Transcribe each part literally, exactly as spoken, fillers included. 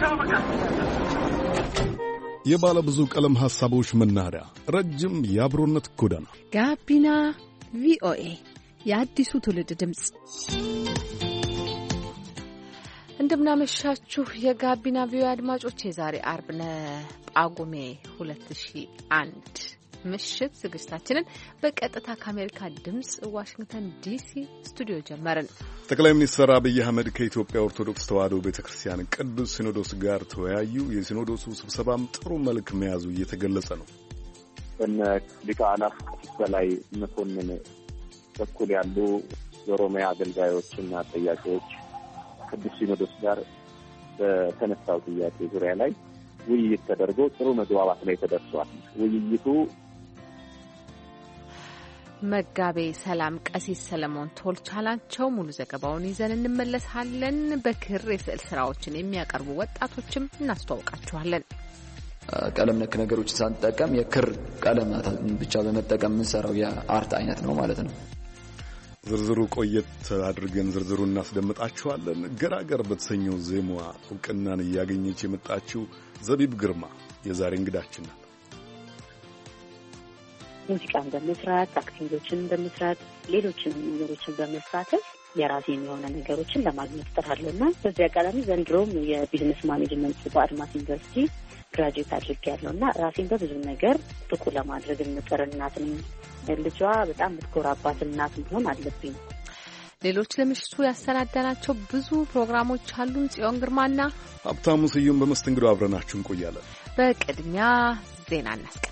የባለ ብዙ ቀለም ሐሳቦች መናኸሪያ ረጅም የአብሮነት ጎዳና ጋቢና ቪኦኤ የአዲሱ ትውልድ ድምጽ። እንደምናመሻችሁ የጋቢና ቪኦኤ አድማጮች፣ የዛሬ አርብ ጳጉሜ ሁለት ሺህ አንድ ምሽት ዝግጅታችንን በቀጥታ ከአሜሪካ ድምጽ ዋሽንግተን ዲሲ ስቱዲዮ ጀመርን። ጠቅላይ ሚኒስትር አብይ አህመድ ከኢትዮጵያ ኦርቶዶክስ ተዋሕዶ ቤተክርስቲያን ቅዱስ ሲኖዶስ ጋር ተወያዩ። የሲኖዶሱ ስብሰባም ጥሩ መልክ መያዙ እየተገለጸ ነው። በነ ሊቀ አላፍ በላይ መኮንን በኩል ያሉ የኦሮሚያ አገልጋዮችና ጠያቂዎች ቅዱስ ሲኖዶስ ጋር በተነሳው ጥያቄ ዙሪያ ላይ ውይይት ተደርጎ ጥሩ መግባባት ላይ ተደርሷል። ውይይቱ መጋቤ ሰላም ቀሲስ ሰለሞን ቶልቻ ናቸው። ሙሉ ዘገባውን ይዘን እንመለሳለን። በክር የስዕል ስራዎችን የሚያቀርቡ ወጣቶችም እናስተዋውቃችኋለን። ቀለም ነክ ነገሮችን ሳንጠቀም የክር ቀለማትን ብቻ በመጠቀም የምንሰራው የአርት አይነት ነው ማለት ነው። ዝርዝሩ ቆየት አድርገን ዝርዝሩ እናስደምጣችኋለን። ገራገር በተሰኘው ዜማዋ እውቅናን እያገኘች የመጣችው ዘቢብ ግርማ የዛሬ እንግዳችን ናት። ሙዚቃን በመስራት አክቲንጎችን በመስራት ሌሎችን ነገሮችን በመስራተፍ የራሴን የሆነ ነገሮችን ለማግኘት ጥራለሁና በዚህ አጋጣሚ ዘንድሮም የቢዝነስ ማኔጅመንት በአድማስ ዩኒቨርሲቲ ግራጁዌት አድርጌያለሁና ራሴን በብዙ ነገር ብቁ ለማድረግ እንጥር እናት ነኝ። ልጇ በጣም የምትኮራባት እናት መሆን አለብኝ። ሌሎች ለምሽቱ ያሰናዳናቸው ብዙ ፕሮግራሞች አሉን። ጽዮን ግርማና ሀብታሙ ስዩም በመስተንግዶ አብረናችሁ እንቆያለን። በቅድሚያ ዜና እናስቀድም።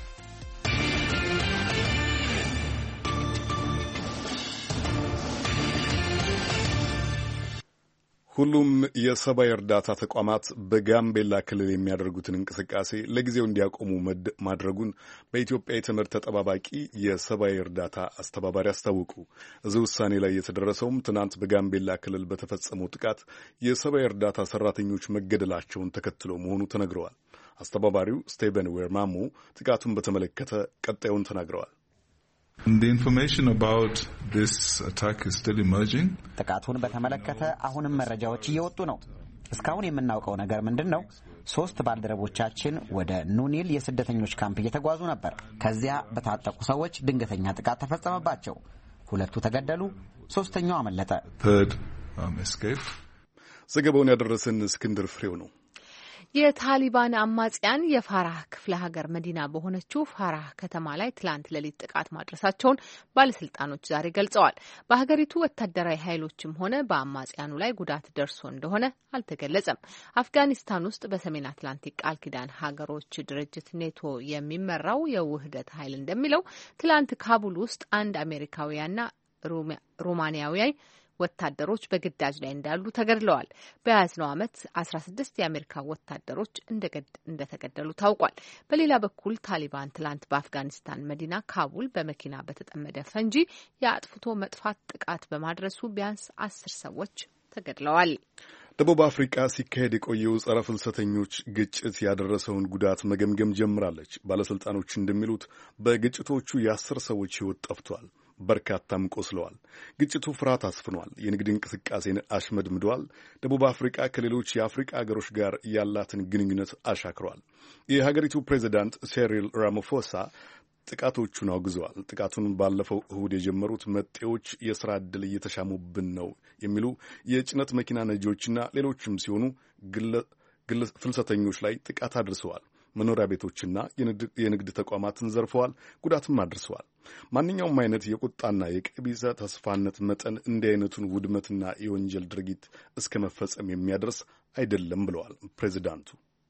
ሁሉም የሰብአዊ እርዳታ ተቋማት በጋምቤላ ክልል የሚያደርጉትን እንቅስቃሴ ለጊዜው እንዲያቆሙ ማድረጉን በኢትዮጵያ የተመድ ተጠባባቂ የሰብአዊ እርዳታ አስተባባሪ አስታወቁ። እዚህ ውሳኔ ላይ የተደረሰውም ትናንት በጋምቤላ ክልል በተፈጸመው ጥቃት የሰብአዊ እርዳታ ሰራተኞች መገደላቸውን ተከትሎ መሆኑ ተነግረዋል። አስተባባሪው ስቴቨን ዌርማሞ ጥቃቱን በተመለከተ ቀጣዩን ተናግረዋል። The information about this attack is still emerging. ጥቃቱን በተመለከተ አሁንም መረጃዎች እየወጡ ነው። እስካሁን የምናውቀው ነገር ምንድነው? ሶስት ባልደረቦቻችን ወደ ኑኒል የስደተኞች ካምፕ እየተጓዙ ነበር። ከዚያ በታጠቁ ሰዎች ድንገተኛ ጥቃት ተፈጸመባቸው። ሁለቱ ተገደሉ፣ ሶስተኛው አመለጠ። Third um, escape. ዘገባውን ያደረሰን እስክንድር ፍሬው ነው። የታሊባን አማጽያን የፋራህ ክፍለ ሀገር መዲና በሆነችው ፋራህ ከተማ ላይ ትላንት ሌሊት ጥቃት ማድረሳቸውን ባለስልጣኖች ዛሬ ገልጸዋል። በሀገሪቱ ወታደራዊ ኃይሎችም ሆነ በአማጽያኑ ላይ ጉዳት ደርሶ እንደሆነ አልተገለጸም። አፍጋኒስታን ውስጥ በሰሜን አትላንቲክ ቃል ኪዳን ሀገሮች ድርጅት ኔቶ የሚመራው የውህደት ኃይል እንደሚለው ትላንት ካቡል ውስጥ አንድ አሜሪካዊያና ሮማኒያዊ ወታደሮች በግዳጅ ላይ እንዳሉ ተገድለዋል። በያዝነው ዓመት አስራ ስድስት የአሜሪካ ወታደሮች እንደተገደሉ ታውቋል። በሌላ በኩል ታሊባን ትላንት በአፍጋኒስታን መዲና ካቡል በመኪና በተጠመደ ፈንጂ የአጥፍቶ መጥፋት ጥቃት በማድረሱ ቢያንስ አስር ሰዎች ተገድለዋል። ደቡብ አፍሪካ ሲካሄድ የቆየው ጸረ ፍልሰተኞች ግጭት ያደረሰውን ጉዳት መገምገም ጀምራለች። ባለስልጣኖች እንደሚሉት በግጭቶቹ የአስር ሰዎች ሕይወት ጠፍቷል። በርካታም ቆስለዋል። ግጭቱ ፍርሃት አስፍኗል። የንግድ እንቅስቃሴን አሽመድምዷል። ደቡብ አፍሪካ ከሌሎች የአፍሪካ ሀገሮች ጋር ያላትን ግንኙነት አሻክሯል። የሀገሪቱ ፕሬዚዳንት ሴሪል ራማፎሳ ጥቃቶቹን አውግዘዋል። ጥቃቱን ባለፈው እሁድ የጀመሩት መጤዎች የሥራ ዕድል እየተሻሙብን ነው የሚሉ የጭነት መኪና ነጂዎችና ሌሎችም ሲሆኑ ፍልሰተኞች ላይ ጥቃት አድርሰዋል። መኖሪያ ቤቶችና የንግድ ተቋማትን ዘርፈዋል፣ ጉዳትም አድርሰዋል። ማንኛውም አይነት የቁጣና የቀቢጸ ተስፋነት መጠን እንዲህ አይነቱን ውድመትና የወንጀል ድርጊት እስከ መፈጸም የሚያደርስ አይደለም ብለዋል ፕሬዚዳንቱ።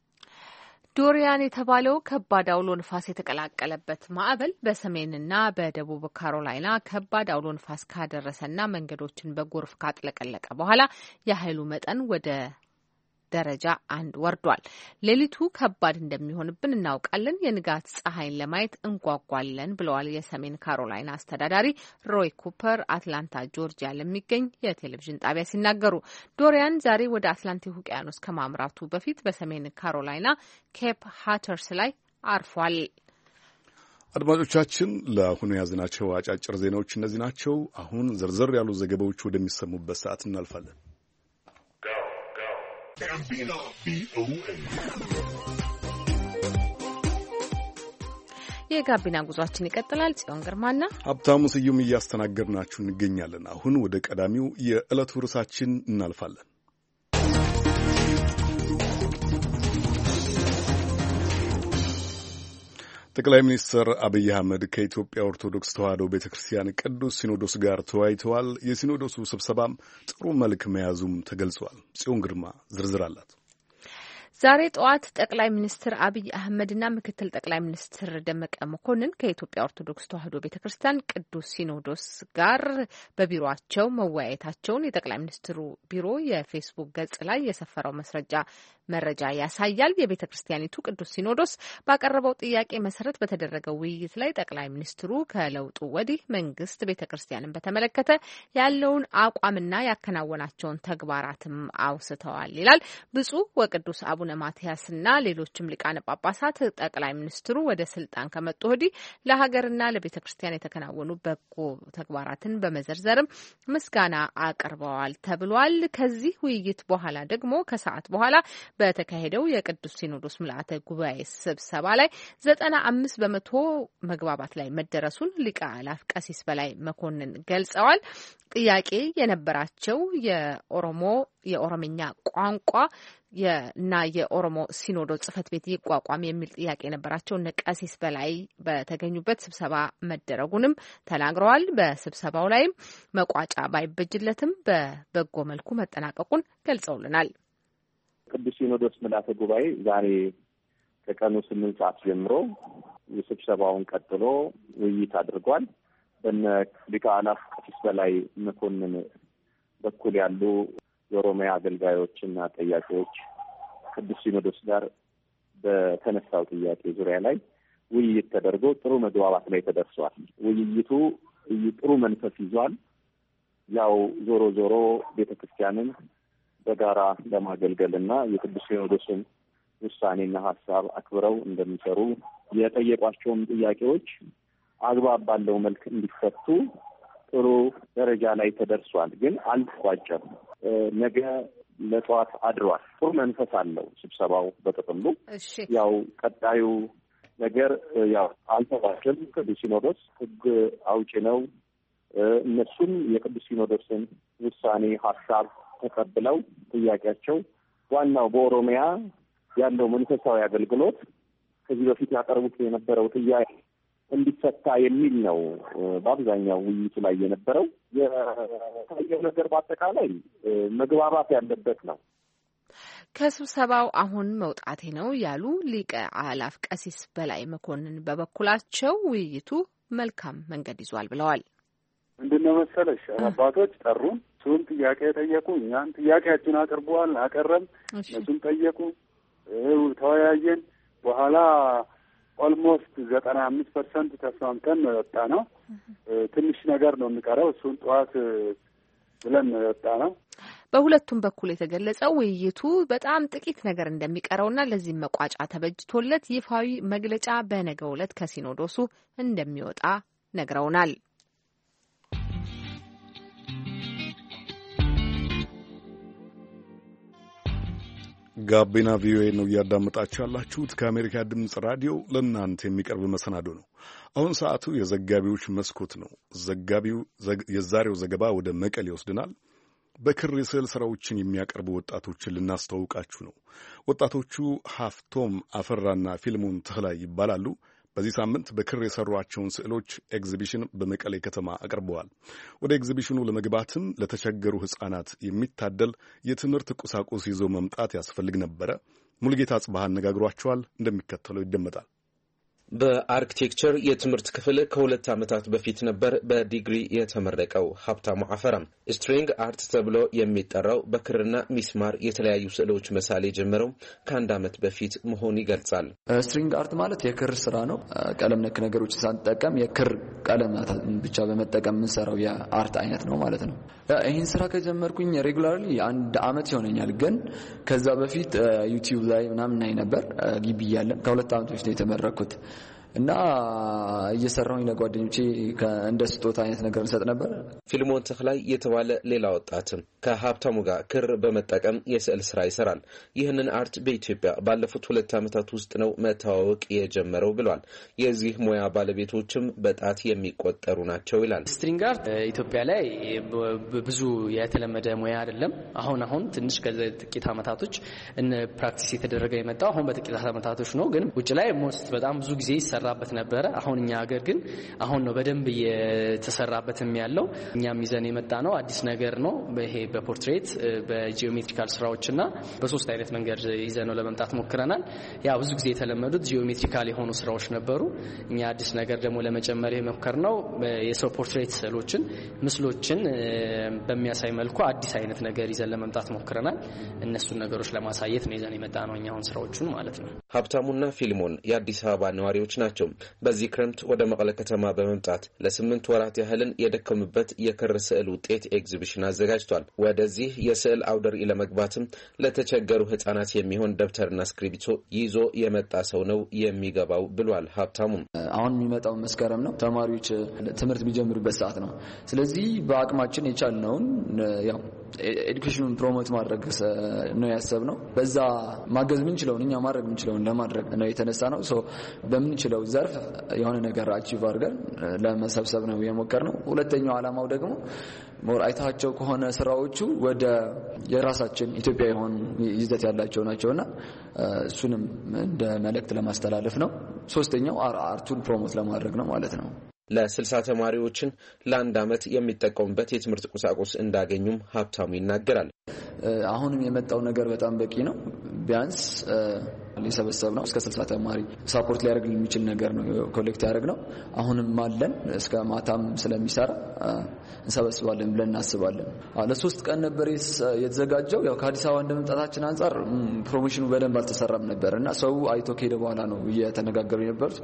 ዶሪያን የተባለው ከባድ አውሎ ንፋስ የተቀላቀለበት ማዕበል በሰሜንና በደቡብ ካሮላይና ከባድ አውሎ ንፋስ ካደረሰና መንገዶችን በጎርፍ ካጥለቀለቀ በኋላ የኃይሉ መጠን ወደ ደረጃ አንድ ወርዷል። ሌሊቱ ከባድ እንደሚሆንብን እናውቃለን። የንጋት ፀሐይን ለማየት እንጓጓለን ብለዋል የሰሜን ካሮላይና አስተዳዳሪ ሮይ ኩፐር አትላንታ ጆርጂያ ለሚገኝ የቴሌቪዥን ጣቢያ ሲናገሩ። ዶሪያን ዛሬ ወደ አትላንቲክ ውቅያኖስ ከማምራቱ በፊት በሰሜን ካሮላይና ኬፕ ሃተርስ ላይ አርፏል። አድማጮቻችን፣ ለአሁኑ የያዝናቸው አጫጭር ዜናዎች እነዚህ ናቸው። አሁን ዝርዝር ያሉ ዘገባዎች ወደሚሰሙበት ሰዓት እናልፋለን። የጋቢና ጉዟችን ይቀጥላል። ጽዮን ግርማና ሀብታሙ ስዩም እያስተናገድናችሁ እንገኛለን። አሁን ወደ ቀዳሚው የዕለቱ ርዕሳችን እናልፋለን። ጠቅላይ ሚኒስትር አብይ አህመድ ከኢትዮጵያ ኦርቶዶክስ ተዋሕዶ ቤተ ክርስቲያን ቅዱስ ሲኖዶስ ጋር ተወያይተዋል። የሲኖዶሱ ስብሰባም ጥሩ መልክ መያዙም ተገልጿል። ጽዮን ግርማ ዝርዝር አላት። ዛሬ ጠዋት ጠቅላይ ሚኒስትር አብይ አህመድና ምክትል ጠቅላይ ሚኒስትር ደመቀ መኮንን ከኢትዮጵያ ኦርቶዶክስ ተዋሕዶ ቤተክርስቲያን ቅዱስ ሲኖዶስ ጋር በቢሮአቸው መወያየታቸውን የጠቅላይ ሚኒስትሩ ቢሮ የፌስቡክ ገጽ ላይ የሰፈረው መስረጃ መረጃ ያሳያል። የቤተ ክርስቲያኒቱ ቅዱስ ሲኖዶስ ባቀረበው ጥያቄ መሰረት በተደረገው ውይይት ላይ ጠቅላይ ሚኒስትሩ ከለውጡ ወዲህ መንግስት ቤተ ክርስቲያንን በተመለከተ ያለውን አቋምና ያከናወናቸውን ተግባራትም አውስተዋል ይላል። ብፁዕ ወቅዱስ አቡነ ማትያስና ሌሎችም ሊቃነ ጳጳሳት ጠቅላይ ሚኒስትሩ ወደ ስልጣን ከመጡ ወዲህ ለሀገርና ለቤተ ክርስቲያን የተከናወኑ በጎ ተግባራትን በመዘርዘርም ምስጋና አቅርበዋል ተብሏል። ከዚህ ውይይት በኋላ ደግሞ ከሰዓት በኋላ በተካሄደው የቅዱስ ሲኖዶስ ምልአተ ጉባኤ ስብሰባ ላይ ዘጠና አምስት በመቶ መግባባት ላይ መደረሱን ሊቀ አእላፍ ቀሲስ በላይ መኮንን ገልጸዋል። ጥያቄ የነበራቸው የኦሮሞ የኦሮምኛ ቋንቋ እና የኦሮሞ ሲኖዶስ ጽሕፈት ቤት ይቋቋም የሚል ጥያቄ የነበራቸው እነ ቀሲስ በላይ በተገኙበት ስብሰባ መደረጉንም ተናግረዋል። በስብሰባው ላይም መቋጫ ባይበጅለትም በበጎ መልኩ መጠናቀቁን ገልጸውልናል። ቅዱስ ሲኖዶስ ምልአተ ጉባኤ ዛሬ ከቀኑ ስምንት ሰዓት ጀምሮ የስብሰባውን ቀጥሎ ውይይት አድርጓል። በነ ሊቀ አእላፍ ቀሲስ በላይ መኮንን በኩል ያሉ የኦሮሚያ አገልጋዮችና ጠያቂዎች ቅዱስ ሲኖዶስ ጋር በተነሳው ጥያቄ ዙሪያ ላይ ውይይት ተደርጎ ጥሩ መግባባት ላይ ተደርሷል። ውይይቱ ጥሩ መንፈስ ይዟል። ያው ዞሮ ዞሮ ቤተክርስቲያንን በጋራ ለማገልገልና የቅዱስ ሲኖዶስን ውሳኔና ሀሳብ አክብረው እንደሚሰሩ የጠየቋቸውም ጥያቄዎች አግባብ ባለው መልክ እንዲፈቱ ጥሩ ደረጃ ላይ ተደርሷል። ግን አልተቋጨም። ነገ ለጠዋት አድሯል። ጥሩ መንፈስ አለው ስብሰባው በጥቅሉ። ያው ቀጣዩ ነገር ያው አልተቋጨም። ቅዱስ ሲኖዶስ ሕግ አውጪ ነው። እነሱም የቅዱስ ሲኖዶስን ውሳኔ ሀሳብ ተቀብለው ጥያቄያቸው ዋናው በኦሮሚያ ያለው መንፈሳዊ አገልግሎት ከዚህ በፊት ያቀርቡት የነበረው ጥያቄ እንዲፈታ የሚል ነው። በአብዛኛው ውይይቱ ላይ የነበረው የታየው ነገር በአጠቃላይ መግባባት ያለበት ነው። ከስብሰባው አሁን መውጣቴ ነው ያሉ ሊቀ አእላፍ ቀሲስ በላይ መኮንን በበኩላቸው ውይይቱ መልካም መንገድ ይዟል ብለዋል። ምንድነው መሰለሽ አባቶች ጠሩን፣ እሱን ጥያቄ ጠየቁ፣ እኛን ጥያቄያችን አቅርበዋል፣ አቀረም፣ እነሱም ጠየቁ፣ ተወያየን። በኋላ ኦልሞስት ዘጠና አምስት ፐርሰንት ተስማምተን ነው የወጣ ነው። ትንሽ ነገር ነው የሚቀረው፣ እሱን ጠዋት ብለን ነው የወጣ ነው። በሁለቱም በኩል የተገለጸው ውይይቱ በጣም ጥቂት ነገር እንደሚቀረውና ለዚህም መቋጫ ተበጅቶለት ይፋዊ መግለጫ በነገው ዕለት ከሲኖዶሱ እንደሚወጣ ነግረውናል። ጋቢና ቪኦኤ ነው እያዳመጣችሁ ያላችሁት። ከአሜሪካ ድምፅ ራዲዮ ለእናንተ የሚቀርብ መሰናዶ ነው። አሁን ሰዓቱ የዘጋቢዎች መስኮት ነው። ዘጋቢው የዛሬው ዘገባ ወደ መቀሌ ይወስድናል። በክር የስዕል ስራዎችን የሚያቀርቡ ወጣቶችን ልናስተዋውቃችሁ ነው። ወጣቶቹ ሀፍቶም አፈራና ፊልሙን ተህላይ ይባላሉ። በዚህ ሳምንት በክር የሰሯቸውን ስዕሎች ኤግዚቢሽን በመቀሌ ከተማ አቅርበዋል። ወደ ኤግዚቢሽኑ ለመግባትም ለተቸገሩ ሕፃናት የሚታደል የትምህርት ቁሳቁስ ይዞ መምጣት ያስፈልግ ነበረ። ሙሉጌታ አጽባህ አነጋግሯቸዋል። እንደሚከተለው ይደመጣል። በአርኪቴክቸር የትምህርት ክፍል ከሁለት ዓመታት በፊት ነበር በዲግሪ የተመረቀው ሀብታሙ አፈራም። ስትሪንግ አርት ተብሎ የሚጠራው በክርና ሚስማር የተለያዩ ስዕሎች መሳሌ የጀመረው ከአንድ ዓመት በፊት መሆኑ ይገልጻል። ስትሪንግ አርት ማለት የክር ስራ ነው። ቀለም ነክ ነገሮች ሳንጠቀም የክር ቀለማት ብቻ በመጠቀም የምንሰራው የአርት አይነት ነው ማለት ነው። ይህን ስራ ከጀመርኩኝ ሬጉላርሊ አንድ ዓመት ይሆነኛል። ግን ከዛ በፊት ዩቲዩብ ላይ ምናምን ናይ ነበር ግቢ እያለን። ከሁለት ዓመት በፊት ነው የተመረኩት እና እየሰራሁኝ ለጓደኞቼ እንደ ስጦታ አይነት ነገር እንሰጥ ነበር። ፊልሞን ተክላይ የተባለ ሌላ ወጣትም ከሀብታሙ ጋር ክር በመጠቀም የስዕል ስራ ይሰራል። ይህንን አርት በኢትዮጵያ ባለፉት ሁለት ዓመታት ውስጥ ነው መተዋወቅ የጀመረው ብሏል። የዚህ ሙያ ባለቤቶችም በጣት የሚቆጠሩ ናቸው ይላል። ስትሪንግ አርት ኢትዮጵያ ላይ ብዙ የተለመደ ሙያ አይደለም። አሁን አሁን ትንሽ ከጥቂት ዓመታቶች እን ፕራክቲስ የተደረገ የመጣው አሁን በጥቂት ዓመታቶች ነው። ግን ውጭ ላይ ሞስት በጣም ብዙ ጊዜ ይሰራበት ነበር። አሁን እኛ ሀገር ግን አሁን ነው በደንብ የተሰራበትም ያለው። እኛም ይዘን የመጣ ነው አዲስ ነገር ነው። በይሄ በፖርትሬት በጂኦሜትሪካል ስራዎችና በሶስት አይነት መንገድ ይዘን ነው ለመምጣት ሞክረናል። ያ ብዙ ጊዜ የተለመዱት ጂኦሜትሪካል የሆኑ ስራዎች ነበሩ። እኛ አዲስ ነገር ደግሞ ለመጨመር የሞከርነው የሰው ፖርትሬት ስዕሎችን ምስሎችን በሚያሳይ መልኩ አዲስ አይነት ነገር ይዘን ለመምጣት ሞክረናል። እነሱን ነገሮች ለማሳየት ነው ይዘን የመጣ ነው እኛውን ስራዎቹን ማለት ነው። ሀብታሙና ፊልሞን የአዲስ አበባ ነዋሪዎች ናቸው። በዚህ ክረምት ወደ መቀለ ከተማ በመምጣት ለስምንት ወራት ያህልን የደከሙበት የክር ስዕል ውጤት ኤግዚቢሽን አዘጋጅቷል። ወደዚህ የስዕል አውደ ርዕይ ለመግባትም ለተቸገሩ ህጻናት የሚሆን ደብተርና እስክሪብቶ ይዞ የመጣ ሰው ነው የሚገባው ብሏል። ሀብታሙም አሁን የሚመጣው መስከረም ነው። ተማሪዎች ትምህርት የሚጀምሩበት ሰዓት ነው። ስለዚህ በአቅማችን የቻልነውን ያው ኤዱኬሽኑን ፕሮሞት ማድረግ ነው ያሰብነው። በዛ ማገዝ ምንችለውን እኛ ማድረግ ምንችለውን ለማድረግ ነው የተነሳ ነው። ሶ በምንችለው ዘርፍ የሆነ ነገር አቺቭ አድርገን ለመሰብሰብ ነው የሞከርነው። ሁለተኛው ዓላማው ደግሞ ሞር አይታቸው ከሆነ ስራዎቹ ወደ የራሳችን ኢትዮጵያ የሆኑ ይዘት ያላቸው ናቸውና እሱንም እንደ መልእክት ለማስተላለፍ ነው። ሶስተኛው አርቱን ፕሮሞት ለማድረግ ነው ማለት ነው። ለስልሳ ተማሪዎችን ለአንድ አመት የሚጠቀሙበት የትምህርት ቁሳቁስ እንዳገኙም ሀብታሙ ይናገራል። አሁንም የመጣው ነገር በጣም በቂ ነው። ቢያንስ ሊሰበሰብ ነው እስከ ስልሳ ተማሪ ሳፖርት ሊያደርግ የሚችል ነገር ነው ኮሌክት ያደርግ ነው። አሁንም ማለን እስከ ማታም ስለሚሰራ እንሰበስባለን ብለን እናስባለን። ለሶስት ቀን ነበር የተዘጋጀው። ያው ከአዲስ አበባ እንደመምጣታችን አንፃር ፕሮሞሽኑ በደንብ አልተሰራም ነበርና ሰው አይቶ ከሄደ በኋላ ነው እየተነጋገሩ የነበሩት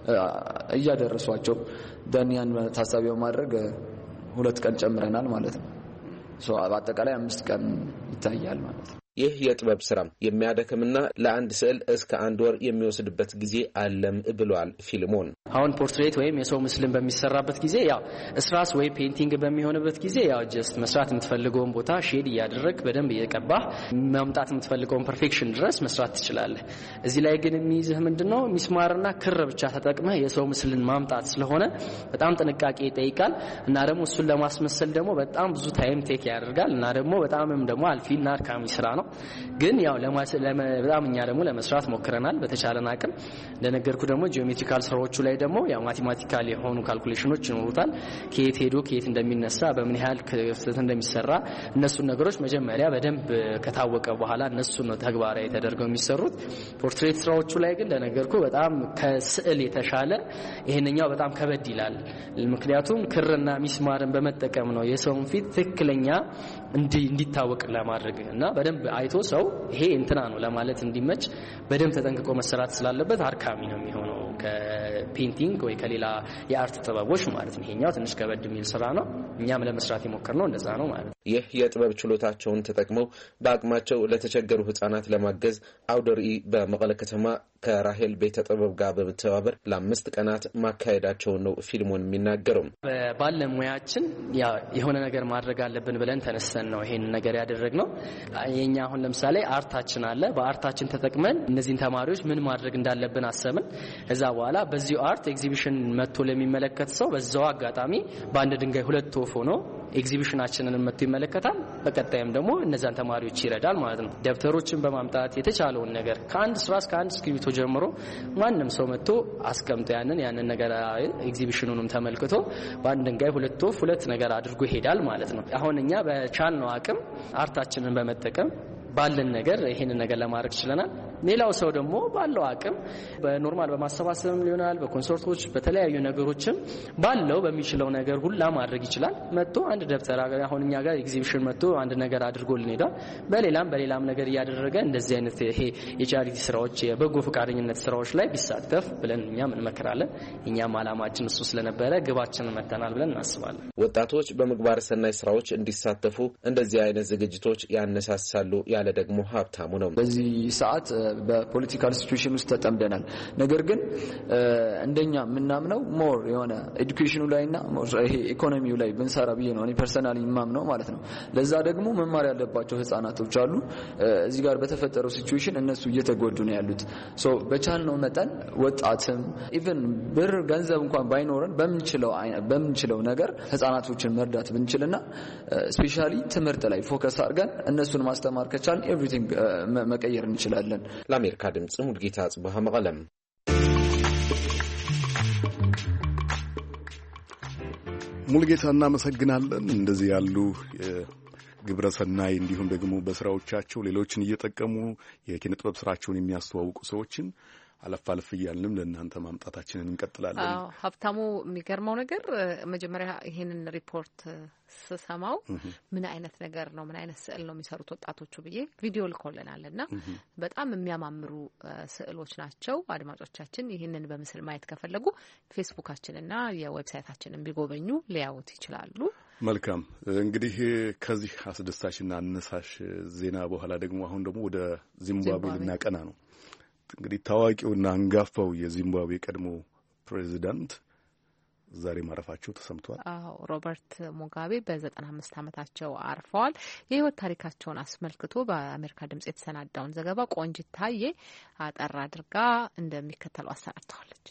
እያደረሷቸው ዳንያን ታሳቢ በማድረግ ሁለት ቀን ጨምረናል ማለት ነው። ሶ በአጠቃላይ አምስት ቀን ይታያል ማለት ነው። ይህ የጥበብ ስራ የሚያደክምና ለአንድ ስዕል እስከ አንድ ወር የሚወስድበት ጊዜ አለም ብሏል ፊልሞን። አሁን ፖርትሬት ወይም የሰው ምስልን በሚሰራበት ጊዜ ያው እስራስ ወይ ፔይንቲንግ በሚሆንበት ጊዜ ያው ጀስት መስራት የምትፈልገውን ቦታ ሼድ እያደረግ በደንብ እየቀባህ ማምጣት የምትፈልገውን ፐርፌክሽን ድረስ መስራት ትችላለህ። እዚህ ላይ ግን የሚይዝህ ምንድነው ሚስማርና ክር ብቻ ተጠቅመህ የሰው ምስልን ማምጣት ስለሆነ በጣም ጥንቃቄ ይጠይቃል እና ደግሞ እሱን ለማስመሰል ደግሞ በጣም ብዙ ታይም ቴክ ያደርጋል እና ደግሞ በጣምም ደግሞ አልፊና አድካሚ ስራ ነው። ግን ያው በጣም እኛ ደግሞ ለመስራት ሞክረናል በተቻለን አቅም። እንደነገርኩ ደግሞ ጂኦሜትሪካል ስራዎቹ ላይ ደግሞ ያው ማቴማቲካል የሆኑ ካልኩሌሽኖች ይኖሩታል። ከየት ሄዶ ከየት እንደሚነሳ በምን ያህል ክፍተት እንደሚሰራ እነሱን ነገሮች መጀመሪያ በደንብ ከታወቀ በኋላ እነሱ ነው ተግባራዊ ተደርገው የሚሰሩት። ፖርትሬት ስራዎቹ ላይ ግን እንደነገርኩ በጣም ከስዕል የተሻለ ይሄንኛው በጣም ከበድ ይላል። ምክንያቱም ክርና ሚስማርን በመጠቀም ነው የሰውን ፊት ትክክለኛ እንዲታወቅ ለማድረግ እና በደንብ አይቶ ሰው ይሄ እንትና ነው ለማለት እንዲመች በደንብ ተጠንቅቆ መሰራት ስላለበት አርካሚ ነው የሚሆነው ከፔይንቲንግ ወይ ከሌላ የአርት ጥበቦች ማለት ነው። ይሄኛው ትንሽ ከበድ የሚል ስራ ነው። እኛም ለመስራት የሞከርነው እንደዛ ነው ማለት ነው። ይህ የጥበብ ችሎታቸውን ተጠቅመው በአቅማቸው ለተቸገሩ ህጻናት ለማገዝ አውደ ርዕይ በመቀለ ከተማ ከራሄል ቤተ ጥበብ ጋር በመተባበር ለአምስት ቀናት ማካሄዳቸውን ነው ፊልሙን የሚናገረው። ባለሙያችን የሆነ ነገር ማድረግ አለብን ብለን ተነስተን ነው ይሄን ነገር ያደረግነው። የኛ አሁን ለምሳሌ አርታችን አለ። በአርታችን ተጠቅመን እነዚህን ተማሪዎች ምን ማድረግ እንዳለብን አሰብን። ከዛ በኋላ በዚህ አርት ኤግዚቢሽን መጥቶ ለሚመለከት ሰው በዛው አጋጣሚ በአንድ ድንጋይ ሁለት ወፍ ሆኖ ኤግዚቢሽናችንን መጥቶ ይመለከታል። በቀጣይም ደግሞ እነዛን ተማሪዎች ይረዳል ማለት ነው። ደብተሮችን በማምጣት የተቻለውን ነገር ከአንድ ስራ እስከ አንድ እስክሪብቶ ጀምሮ ማንም ሰው መጥቶ አስቀምጦ ያንን ያንን ነገር ኤግዚቢሽኑንም ተመልክቶ በአንድ ድንጋይ ሁለት ወፍ ሁለት ነገር አድርጎ ይሄዳል ማለት ነው። አሁን እኛ በቻልነው አቅም አርታችንን በመጠቀም ባለን ነገር ይሄን ነገር ለማድረግ ይችላል። ሌላው ሰው ደግሞ ባለው አቅም በኖርማል በማሰባሰብም ሊሆናል በኮንሰርቶች በተለያዩ ነገሮችም ባለው በሚችለው ነገር ሁላ ማድረግ ይችላል። መጥቶ አንድ ደብተር አሁን እኛ ጋር ኤግዚቢሽን መጥቶ አንድ ነገር አድርጎልን ሄዳል። በሌላም በሌላም ነገር እያደረገ እንደዚህ አይነት ይሄ የቻሪቲ ስራዎች የበጎ ፈቃደኝነት ስራዎች ላይ ቢሳተፍ ብለን እኛም እንመክራለን። እኛም አላማችን እሱ ስለነበረ ግባችንን መተናል ብለን እናስባለን። ወጣቶች በምግባረ ሰናይ ስራዎች እንዲሳተፉ እንደዚህ አይነት ዝግጅቶች ያነሳሳሉ ያለ ደግሞ ሀብታሙ ነው። በዚህ ሰዓት በፖለቲካል ሲቹዌሽን ውስጥ ተጠምደናል። ነገር ግን እንደኛ ምናምነው ሞር የሆነ ኤዱኬሽኑ ላይና ይሄ ኢኮኖሚው ላይ ብንሰራ ብዬ ነው እኔ ፐርሰናሊ ማምነው ማለት ነው። ለዛ ደግሞ መማር ያለባቸው ህፃናቶች አሉ። እዚህ ጋር በተፈጠረው ሲቹዌሽን እነሱ እየተጎዱ ነው ያሉት። ሶ በቻልነው መጠን ወጣትም ኢቭን ብር ገንዘብ እንኳን ባይኖረን በምንችለው በምንችለው ነገር ህፃናቶችን መርዳት ብንችልና ስፔሻሊ ትምህርት ላይ ፎከስ አድርገን እነሱን ማስተማር ከቻልን ኤቭሪቲንግ መቀየር እንችላለን። ለአሜሪካ ድምጽ ሙልጌታ ጽባህ መቀለም። ሙልጌታ እናመሰግናለን። እንደዚህ ያሉ ግብረሰናይ እንዲሁም ደግሞ በስራዎቻቸው ሌሎችን እየጠቀሙ የኪነ ጥበብ ስራቸውን የሚያስተዋውቁ ሰዎችን አለፍ አለፍ እያልንም ለእናንተ ማምጣታችንን እንቀጥላለን። አዎ ሀብታሙ፣ የሚገርመው ነገር መጀመሪያ ይሄንን ሪፖርት ስሰማው ምን አይነት ነገር ነው ምን አይነት ስዕል ነው የሚሰሩት ወጣቶቹ ብዬ ቪዲዮ ልኮልናልና በጣም የሚያማምሩ ስዕሎች ናቸው። አድማጮቻችን ይሄንን በምስል ማየት ከፈለጉ ፌስቡካችንና የዌብሳይታችንን ቢጎበኙ ሊያዩት ይችላሉ። መልካም እንግዲህ ከዚህ አስደሳችና አነሳሽ ዜና በኋላ ደግሞ አሁን ደግሞ ወደ ዚምባብዌ ልናቀና ነው። እንግዲህ ታዋቂውና አንጋፋው የዚምባብዌ ቀድሞ ፕሬዚዳንት ዛሬ ማረፋቸው ተሰምቷል። አዎ ሮበርት ሙጋቤ በዘጠና አምስት ዓመታቸው አርፈዋል። የህይወት ታሪካቸውን አስመልክቶ በአሜሪካ ድምጽ የተሰናዳውን ዘገባ ቆንጂት ታዬ አጠር አድርጋ እንደሚከተለው አሰናድተዋለች።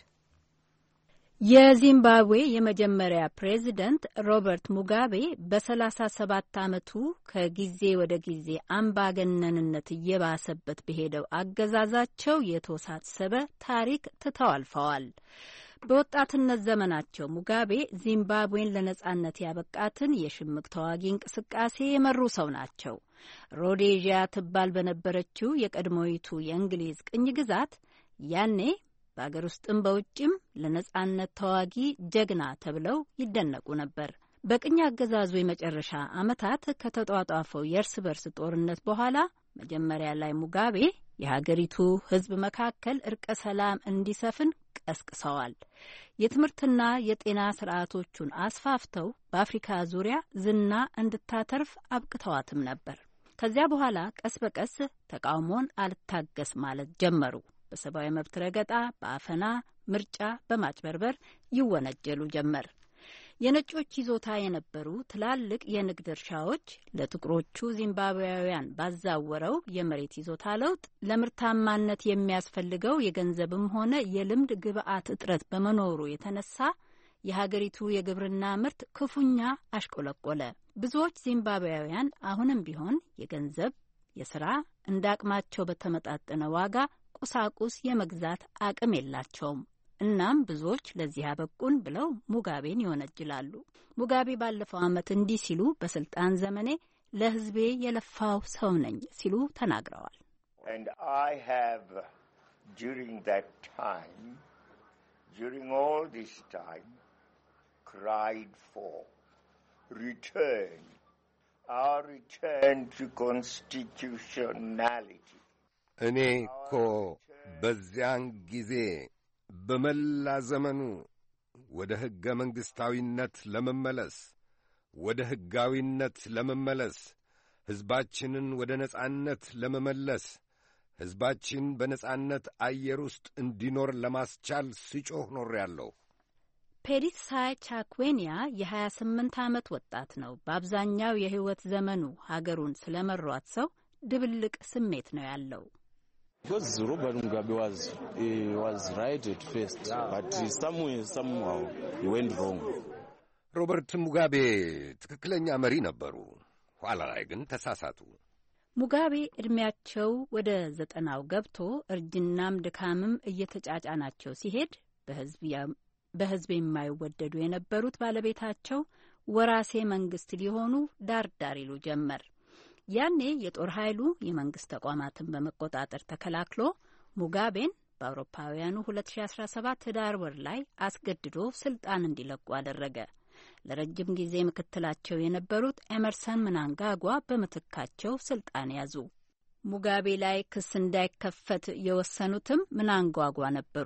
የዚምባብዌ የመጀመሪያ ፕሬዚደንት ሮበርት ሙጋቤ በሰላሳ ሰባት ዓመቱ ከጊዜ ወደ ጊዜ አምባገነንነት እየባሰበት በሄደው አገዛዛቸው የተወሳሰበ ታሪክ ትተው አልፈዋል። በወጣትነት ዘመናቸው ሙጋቤ ዚምባብዌን ለነጻነት ያበቃትን የሽምቅ ተዋጊ እንቅስቃሴ የመሩ ሰው ናቸው። ሮዴዥያ ትባል በነበረችው የቀድሞይቱ የእንግሊዝ ቅኝ ግዛት ያኔ በአገር ውስጥም በውጭም ለነጻነት ተዋጊ ጀግና ተብለው ይደነቁ ነበር። በቅኝ አገዛዙ የመጨረሻ ዓመታት ከተጧጧፈው የእርስ በርስ ጦርነት በኋላ መጀመሪያ ላይ ሙጋቤ የሀገሪቱ ሕዝብ መካከል እርቀ ሰላም እንዲሰፍን ቀስቅሰዋል። የትምህርትና የጤና ስርዓቶቹን አስፋፍተው በአፍሪካ ዙሪያ ዝና እንድታተርፍ አብቅተዋትም ነበር። ከዚያ በኋላ ቀስ በቀስ ተቃውሞን አልታገስ ማለት ጀመሩ። በሰብአዊ መብት ረገጣ፣ በአፈና፣ ምርጫ በማጭበርበር ይወነጀሉ ጀመር። የነጮች ይዞታ የነበሩ ትላልቅ የንግድ እርሻዎች ለጥቁሮቹ ዚምባብዌያውያን ባዛወረው የመሬት ይዞታ ለውጥ ለምርታማነት የሚያስፈልገው የገንዘብም ሆነ የልምድ ግብዓት እጥረት በመኖሩ የተነሳ የሀገሪቱ የግብርና ምርት ክፉኛ አሽቆለቆለ። ብዙዎች ዚምባብዌያውያን አሁንም ቢሆን የገንዘብ፣ የስራ እንደ አቅማቸው በተመጣጠነ ዋጋ ቁሳቁስ የመግዛት አቅም የላቸውም። እናም ብዙዎች ለዚህ አበቁን ብለው ሙጋቤን ይወነጅላሉ። ሙጋቤ ባለፈው ዓመት እንዲህ ሲሉ በስልጣን ዘመኔ ለሕዝቤ የለፋው ሰው ነኝ ሲሉ ተናግረዋል። And I have during that time during all this time cried for return our return to constitutionality. እኔ እኮ በዚያን ጊዜ በመላ ዘመኑ ወደ ሕገ መንግሥታዊነት ለመመለስ ወደ ሕጋዊነት ለመመለስ ሕዝባችንን ወደ ነጻነት ለመመለስ ሕዝባችን በነጻነት አየር ውስጥ እንዲኖር ለማስቻል ሲጮህ ኖሬአለሁ። ፔሪትሳይ ቻክዌንያ የሀያ ስምንት ዓመት ወጣት ነው። በአብዛኛው የሕይወት ዘመኑ ሀገሩን ስለመሯት ሰው ድብልቅ ስሜት ነው ያለው። Because Robert Mugabe was he was right at first, but somewhere somehow he went wrong. ሮበርት ሙጋቤ ትክክለኛ መሪ ነበሩ፣ ኋላ ላይ ግን ተሳሳቱ። ሙጋቤ እድሜያቸው ወደ ዘጠናው ገብቶ እርጅናም ድካምም እየተጫጫናቸው ሲሄድ በሕዝብ የማይወደዱ የነበሩት ባለቤታቸው ወራሴ መንግስት ሊሆኑ ዳርዳር ይሉ ጀመር። ያኔ የጦር ኃይሉ የመንግስት ተቋማትን በመቆጣጠር ተከላክሎ ሙጋቤን በአውሮፓውያኑ ሁለት ሺ አስራ ሰባት ህዳር ወር ላይ አስገድዶ ስልጣን እንዲለቁ አደረገ። ለረጅም ጊዜ ምክትላቸው የነበሩት ኤመርሰን ምናንጋጓ በምትካቸው ስልጣን ያዙ። ሙጋቤ ላይ ክስ እንዳይከፈት የወሰኑትም ምናንጓጓ ነበሩ።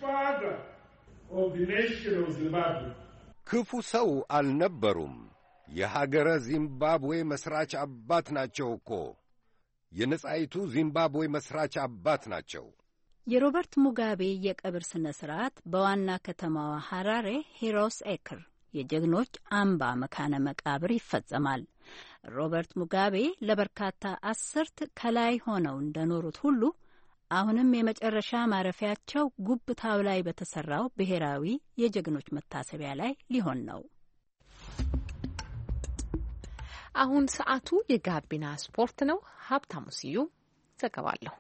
ክፉ ሰው አልነበሩም። የሀገረ ዚምባብዌ መስራች አባት ናቸው እኮ። የነጻይቱ ዚምባብዌ መስራች አባት ናቸው። የሮበርት ሙጋቤ የቀብር ስነ ስርዓት በዋና ከተማዋ ሐራሬ ሂሮስ ኤክር የጀግኖች አምባ መካነ መቃብር ይፈጸማል። ሮበርት ሙጋቤ ለበርካታ አስርት ከላይ ሆነው እንደኖሩት ሁሉ አሁንም የመጨረሻ ማረፊያቸው ጉብታው ላይ በተሰራው ብሔራዊ የጀግኖች መታሰቢያ ላይ ሊሆን ነው። አሁን ሰዓቱ የጋቢና ስፖርት ነው። ሀብታሙ ስዩም ዘገባለሁ።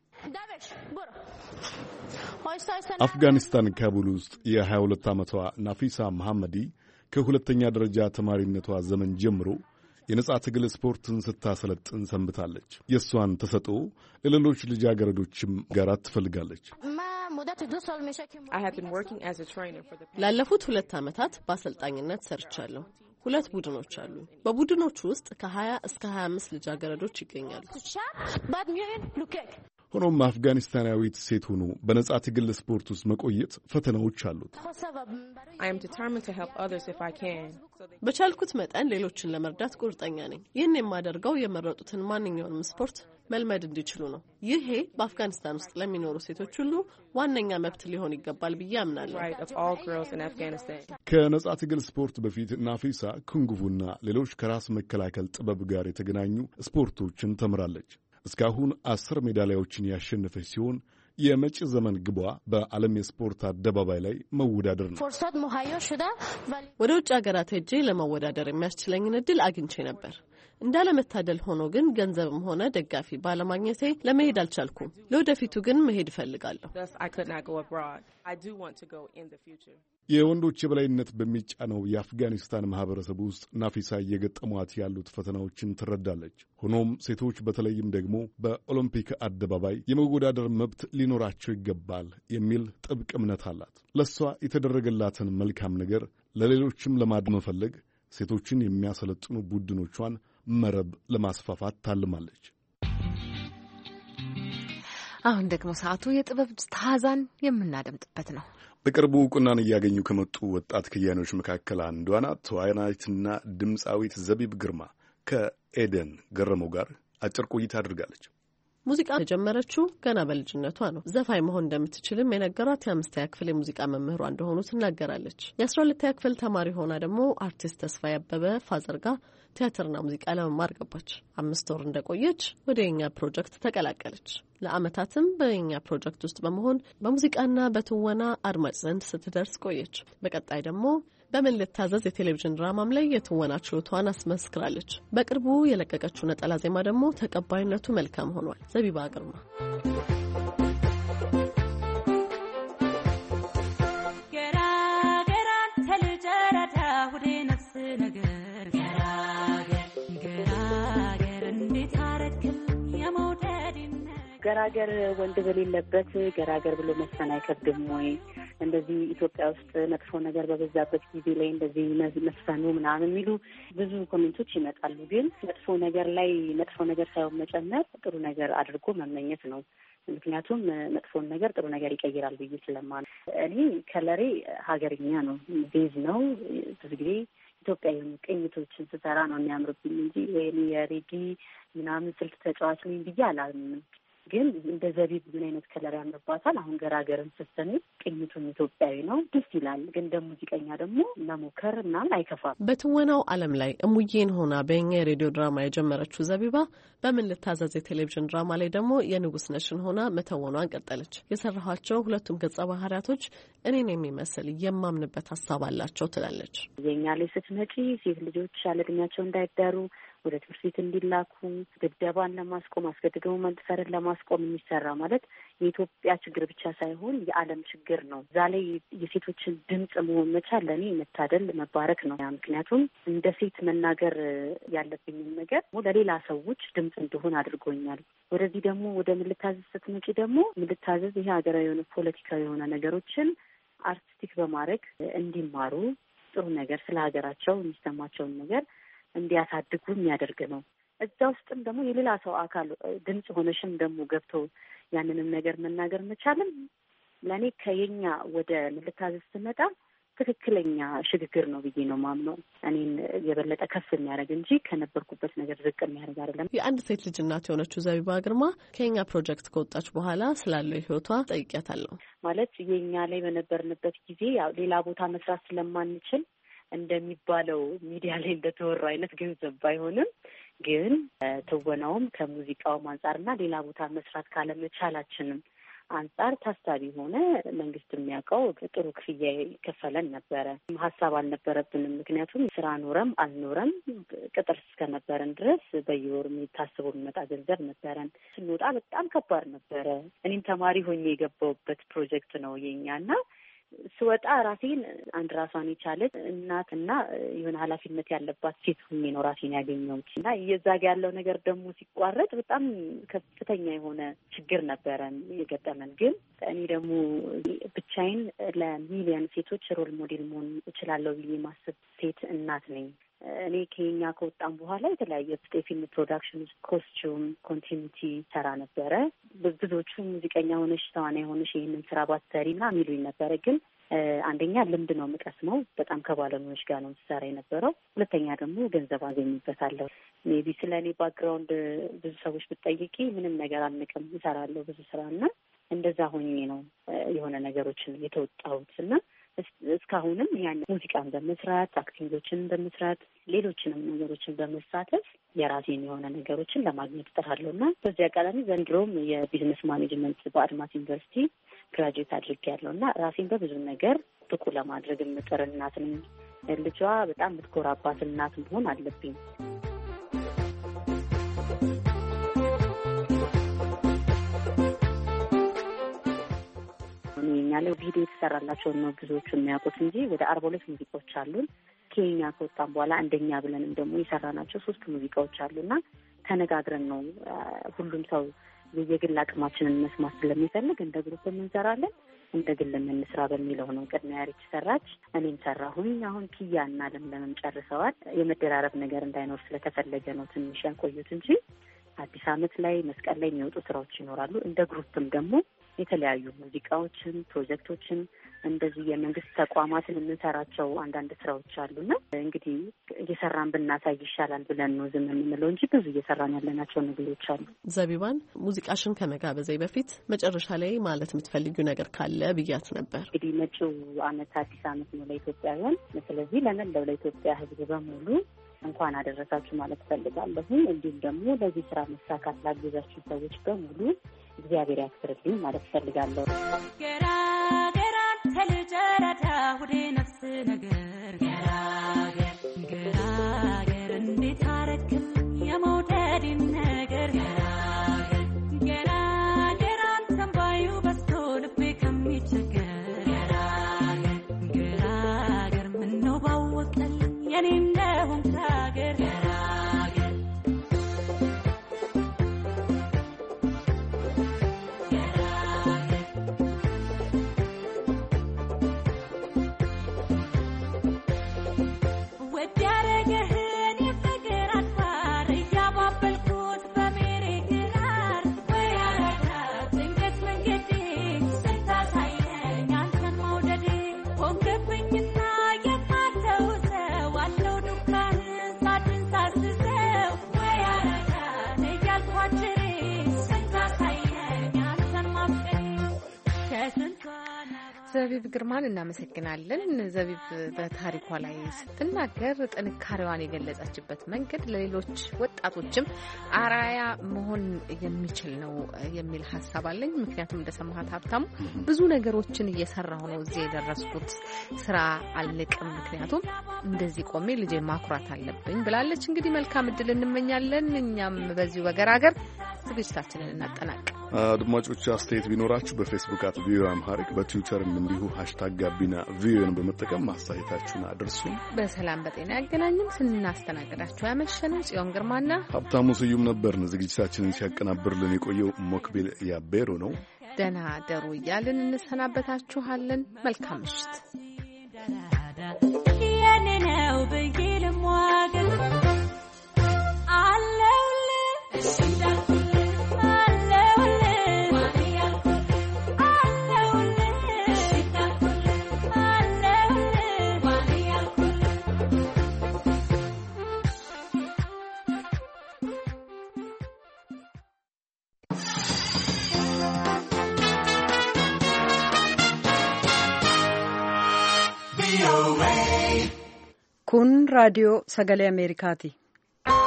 አፍጋኒስታን ካቡል ውስጥ የሀያ ሁለት ዓመቷ ናፊሳ መሐመዲ ከሁለተኛ ደረጃ ተማሪነቷ ዘመን ጀምሮ የነጻ ትግል ስፖርትን ስታሰለጥን ሰንብታለች። የእሷን ተሰጥኦ ለሌሎች ልጃገረዶችም ጋር ትፈልጋለች። ላለፉት ሁለት ዓመታት በአሰልጣኝነት ሰርቻለሁ። ሁለት ቡድኖች አሉ። በቡድኖቹ ውስጥ ከሀያ እስከ ሀያ አምስት ልጃገረዶች ይገኛሉ። ሆኖም አፍጋኒስታናዊት ሴት ሆኖ በነጻ ትግል ስፖርት ውስጥ መቆየት ፈተናዎች አሉት። በቻልኩት መጠን ሌሎችን ለመርዳት ቁርጠኛ ነኝ። ይህን የማደርገው የመረጡትን ማንኛውንም ስፖርት መልመድ እንዲችሉ ነው። ይሄ በአፍጋኒስታን ውስጥ ለሚኖሩ ሴቶች ሁሉ ዋነኛ መብት ሊሆን ይገባል ብዬ አምናለሁ። ከነጻ ትግል ስፖርት በፊት ናፊሳ ኩንጉፉና ሌሎች ከራስ መከላከል ጥበብ ጋር የተገናኙ ስፖርቶችን ተምራለች። እስካሁን አስር ሜዳሊያዎችን ያሸነፈች ሲሆን የመጪ ዘመን ግቧ በዓለም የስፖርት አደባባይ ላይ መወዳደር ነው። ወደ ውጭ ሀገራት ሄጄ ለመወዳደር የሚያስችለኝን እድል አግኝቼ ነበር። እንዳለመታደል ሆኖ ግን ገንዘብም ሆነ ደጋፊ ባለማግኘቴ ለመሄድ አልቻልኩም። ለወደፊቱ ግን መሄድ እፈልጋለሁ። የወንዶች የበላይነት በሚጫነው የአፍጋኒስታን ማህበረሰብ ውስጥ ናፊሳ እየገጠሟት ያሉት ፈተናዎችን ትረዳለች። ሆኖም ሴቶች በተለይም ደግሞ በኦሎምፒክ አደባባይ የመወዳደር መብት ሊኖራቸው ይገባል የሚል ጥብቅ እምነት አላት። ለእሷ የተደረገላትን መልካም ነገር ለሌሎችም ለማድረግ መፈለግ ሴቶችን የሚያሰለጥኑ ቡድኖቿን መረብ ለማስፋፋት ታልማለች። አሁን ደግሞ ሰዓቱ የጥበብ ታዛን የምናደምጥበት ነው። በቅርቡ እውቅናን እያገኙ ከመጡ ወጣት ከያኔዎች መካከል አንዷ ናት። ተዋናይትና ድምፃዊት ዘቢብ ግርማ ከኤደን ገረመው ጋር አጭር ቆይታ አድርጋለች። ሙዚቃ የጀመረችው ገና በልጅነቷ ነው። ዘፋኝ መሆን እንደምትችልም የነገሯት የአምስተኛ ክፍል የሙዚቃ መምህሯ እንደሆኑ ትናገራለች። የአስራ ሁለተኛ ክፍል ተማሪ ሆና ደግሞ አርቲስት ተስፋ ያበበ ፋዘር ጋር ቲያትርና ሙዚቃ ለመማር ገባች። አምስት ወር እንደቆየች ወደ የኛ ፕሮጀክት ተቀላቀለች። ለአመታትም በየኛ ፕሮጀክት ውስጥ በመሆን በሙዚቃና በትወና አድማጭ ዘንድ ስትደርስ ቆየች። በቀጣይ ደግሞ በምን ልታዘዝ የቴሌቪዥን ድራማም ላይ የትወና ችሎቷን አስመስክራለች። በቅርቡ የለቀቀችው ነጠላ ዜማ ደግሞ ተቀባይነቱ መልካም ሆኗል። ዘቢባ ግርማ ገራገር ወንድ በሌለበት ገራገር ብሎ መስፈን አይከብድም ወይ? እንደዚህ ኢትዮጵያ ውስጥ መጥፎ ነገር በበዛበት ጊዜ ላይ እንደዚህ መስፈኑ ምናምን የሚሉ ብዙ ኮሜንቶች ይመጣሉ። ግን መጥፎ ነገር ላይ መጥፎ ነገር ሳይሆን መጨመር ጥሩ ነገር አድርጎ መመኘት ነው። ምክንያቱም መጥፎን ነገር ጥሩ ነገር ይቀይራል ብዬ ስለማን እኔ ከለሬ ሀገርኛ ነው፣ ቤዝ ነው። ብዙ ጊዜ ኢትዮጵያ የሆኑ ቅኝቶችን ስሰራ ነው የሚያምርብኝ እንጂ ወይም የሬጌ ምናምን ስልት ተጫዋች ነኝ ብዬ አላምንም። ግን እንደ ዘቢብ ምን አይነት ከለር ያምርባታል። አሁን ገራገርን ስትሰሚ ቅኝቱን ኢትዮጵያዊ ነው፣ ደስ ይላል። ግን እንደ ሙዚቀኛ ደግሞ መሞከር ምናምን አይከፋም። በትወናው ዓለም ላይ እሙዬን ሆና በእኛ የሬዲዮ ድራማ የጀመረችው ዘቢባ በምን ልታዘዝ የቴሌቪዥን ድራማ ላይ ደግሞ የንጉስ ነሽን ሆና መተወኗን ቀጠለች። የሰራኋቸው ሁለቱም ገጸ ባህሪያቶች እኔን የሚመስል የማምንበት ሀሳብ አላቸው ትላለች። የኛ ላይ ስትመጪ ሴት ልጆች ያለ እድሜያቸው እንዳይዳሩ ወደ ትምህርት ቤት እንዲላኩ ድብደባን ለማስቆም አስገድዶ መድፈርን ለማስቆም የሚሰራ ማለት የኢትዮጵያ ችግር ብቻ ሳይሆን የዓለም ችግር ነው። እዛ ላይ የሴቶችን ድምጽ መሆን መቻል ለእኔ መታደል መባረክ ነው። ምክንያቱም እንደ ሴት መናገር ያለብኝን ነገር ለሌላ ሰዎች ድምጽ እንደሆን አድርጎኛል። ወደዚህ ደግሞ ወደ ምልታዘዝ ስትመጪ ደግሞ ምልታዘዝ ይሄ ሀገራዊ የሆነ ፖለቲካዊ የሆነ ነገሮችን አርቲስቲክ በማድረግ እንዲማሩ ጥሩ ነገር ስለ ሀገራቸው የሚሰማቸውን ነገር እንዲያሳድጉ የሚያደርግ ነው። እዛ ውስጥም ደግሞ የሌላ ሰው አካል ድምጽ ሆነሽም ደግሞ ገብቶ ያንንም ነገር መናገር መቻልም ለእኔ ከየኛ ወደ ምልታዘዝ ስመጣ ትክክለኛ ሽግግር ነው ብዬ ነው ማምነው። እኔን የበለጠ ከፍ የሚያደርግ እንጂ ከነበርኩበት ነገር ዝቅ የሚያደርግ አይደለም። የአንድ ሴት ልጅ እናት የሆነችው ዘቢባ ግርማ ከኛ ፕሮጀክት ከወጣች በኋላ ስላለው ህይወቷ ጠይቄያታለሁ። ማለት የኛ ላይ በነበርንበት ጊዜ ያው ሌላ ቦታ መስራት ስለማንችል እንደሚባለው ሚዲያ ላይ እንደተወራ አይነት ገንዘብ ባይሆንም ግን ትወናውም ከሙዚቃውም አንጻርና ሌላ ቦታ መስራት ካለመቻላችንም አንጻር ታሳቢ ሆነ መንግስት የሚያውቀው ጥሩ ክፍያ ይከፈለን ነበረ። ሀሳብ አልነበረብንም። ምክንያቱም ስራ ኖረም አልኖረም ቅጥር እስከነበረን ድረስ በየወሩ የሚታስቡ የሚመጣ ገንዘብ ነበረን። ስንወጣ በጣም ከባድ ነበረ። እኔም ተማሪ ሆኜ የገባሁበት ፕሮጀክት ነው የኛና ስወጣ ራሴን አንድ ራሷን የቻለች እናትና የሆነ ኃላፊነት ያለባት ሴት ሆኜ ነው ራሴን ያገኘሁት እና የዛጋ ያለው ነገር ደግሞ ሲቋረጥ በጣም ከፍተኛ የሆነ ችግር ነበረ የገጠመን። ግን እኔ ደግሞ ብቻዬን ለሚሊዮን ሴቶች ሮል ሞዴል መሆን እችላለሁ ብዬ ማሰብ ሴት እናት ነኝ። እኔ ከኛ ከወጣን በኋላ የተለያየ የፊልም ፕሮዳክሽን፣ ኮስቹም፣ ኮንቲኒቲ ሰራ ነበረ። ብዙዎቹ ሙዚቀኛ ሆነሽ ተዋናይ ሆነሽ ይህንን ስራ ባትሰሪና የሚሉኝ ነበረ። ግን አንደኛ ልምድ ነው የምቀስመው፣ በጣም ከባለሙያዎች ጋር ነው የምሰራ የነበረው። ሁለተኛ ደግሞ ገንዘብ አገኝበታለሁ። ሜቢ ስለ እኔ ባክግራውንድ ብዙ ሰዎች ብትጠይቂ ምንም ነገር አልንቅም፣ እሰራለሁ ብዙ ስራ እና እንደዛ ሆኜ ነው የሆነ ነገሮችን የተወጣሁት እና እስካሁንም ያን ሙዚቃን በመስራት አክቲንጎችን በመስራት ሌሎችንም ነገሮችን በመሳተፍ የራሴን የሆነ ነገሮችን ለማግኘት እጥራለሁ እና በዚህ አጋጣሚ ዘንድሮም የቢዝነስ ማኔጅመንት በአድማስ ዩኒቨርሲቲ ግራጁዌት አድርጌያለሁ እና ራሴን በብዙ ነገር ብቁ ለማድረግ የምጥር እናት ነኝ። ልጇ በጣም የምትኮራባት እናት መሆን አለብኝ። እኛ ላይ ቪዲዮ የተሰራላቸው ነው ብዙዎቹ የሚያውቁት እንጂ ወደ አርባ ሁለት ሙዚቃዎች አሉን። ከኛ ከወጣን በኋላ አንደኛ ብለንም ደግሞ የሰራናቸው ሶስት ሙዚቃዎች አሉና ተነጋግረን ነው ሁሉም ሰው የየግል አቅማችንን መስማት ስለሚፈልግ እንደ ግሩፕ እንሰራለን፣ እንደ ግል እንስራ በሚለው ነው። ቅድሚያ ያሪች ሰራች፣ እኔም ሰራሁኝ። አሁን ኪያና ለምለምም ጨርሰዋል። የመደራረብ ነገር እንዳይኖር ስለተፈለገ ነው ትንሽ ያቆዩት እንጂ አዲስ ዓመት ላይ መስቀል ላይ የሚወጡ ስራዎች ይኖራሉ። እንደ ግሩፕም ደግሞ የተለያዩ ሙዚቃዎችን፣ ፕሮጀክቶችን እንደዚህ የመንግስት ተቋማትን የምንሰራቸው አንዳንድ ስራዎች አሉና እንግዲህ እየሰራን ብናሳይ ይሻላል ብለን ነው ዝም የምንለው እንጂ ብዙ እየሰራን ያለናቸው ነገሮች አሉ። ዘቢባን ሙዚቃሽን ከመጋበዘኝ በፊት መጨረሻ ላይ ማለት የምትፈልጊው ነገር ካለ ብያት ነበር። እንግዲህ መጪው ዓመት አዲስ ዓመት ነው ለኢትዮጵያውያን። ስለዚህ ለመላው ለኢትዮጵያ ሕዝብ በሙሉ እንኳን አደረሳችሁ ማለት ፈልጋለሁ። እንዲሁም ደግሞ ለዚህ ስራ መሳካት ላገዛችሁ ሰዎች በሙሉ እግዚአብሔር ያክብርልኝ ማለት ፈልጋለሁ። ገራ ገራ ተልጀራታ ወደ ነፍስ ነገር ገራ ገራ ገራ እንዴት አረክም የመውደድ ነገር ገራ ገራ ገራ ተንባዩ በስቶ ልቤ ከሚቸገር ገራ ገራ ገራ ምነው ባወቀል የኔ እንደሆን ታገር ገራ ዘቢብ ግርማን እናመሰግናለን። ዘቢብ በታሪኳ ላይ ስትናገር ጥንካሬዋን የገለጸችበት መንገድ ለሌሎች ወጣቶችም አራያ መሆን የሚችል ነው የሚል ሀሳብ አለኝ። ምክንያቱም እንደሰማሃት ሀብታሙ ብዙ ነገሮችን እየሰራሁ ነው እዚህ የደረስኩት፣ ስራ አልንቅም፣ ምክንያቱም እንደዚህ ቆሜ ልጄ ማኩራት አለብኝ ብላለች። እንግዲህ መልካም እድል እንመኛለን። እኛም በዚሁ በገራገር ዝግጅታችንን እናጠናቅ። አድማጮች አስተያየት ቢኖራችሁ በፌስቡክ አት ቪኦኤ አምሃሪክ በትዊተርም እንዲሁ ሃሽታግ ጋቢና ቪኦኤን በመጠቀም ማስተያየታችሁን አድርሱን። በሰላም በጤና ያገናኝን። ስናስተናግዳችሁ ያመሸነው ጽዮን ግርማና ሀብታሙ ስዩም ነበርን። ዝግጅታችንን ሲያቀናብርልን የቆየው ሞክቢል ያቤሮ ነው። ደህና ደሩ እያልን እንሰናበታችኋለን። መልካም ምሽት። የኔ ነው ብዬ ልሟገር አለውልሽ Kun raadiyoo sagalee Ameerikaati.